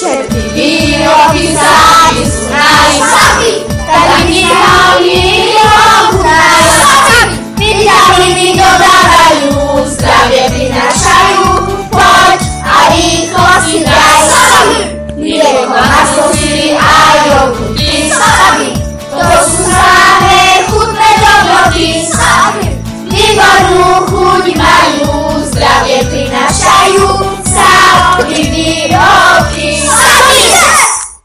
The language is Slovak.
Všetky výroky zády sú najsami, tak minerálny ochutnajú. Vitamíny dodávajú, zdravie prinášajú, poď a rýchlo si daj sami. Mlieko, maslo, syry a jogurty sami, to sú samé chutné dobroty sami. Výbornú chuť majú, zdravie prinášajú, sami výroky.